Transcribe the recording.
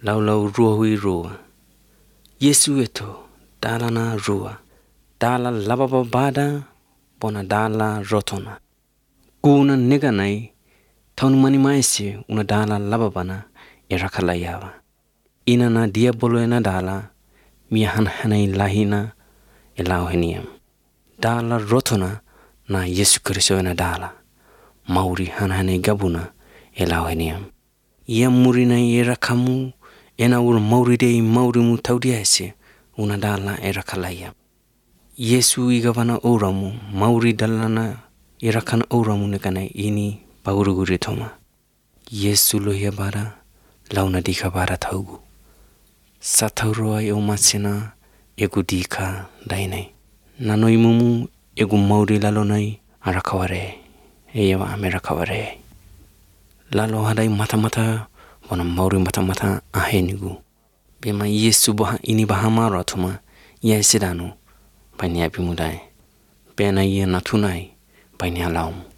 Lau rua hui rua. Yesu eto dala na rua. Dala lababa bada bona dala rotona. Kuna nega nai taunu mani maisi una dala lababana erakala yawa. Ina na diabolo ena dala mia hanhanai lahina elau heniam. Dala rotona na Yesu Kristo ena dala. Mauri hanhanai gabuna elau heniam. Ia murina era kamu ena ur mauri dei maurimu taudia ese una dala erakala yawa. Yesu igavana oramu mauri dalana irakana oramu nekana ini baguruguri thoma. Yesu lohia bara launa dika bara thaugu. Satauroa eu masina egu dika dainai. Nanoi mumu egu mauri lalonai arakaware. Eyawa amerakaware. Lalo hadai mata-mata wana mauri mata-mata ahenigu. Bema Yesu ini bahamara thoma ia sedanu. Banya bimudai. Bena ia natunai banya laum.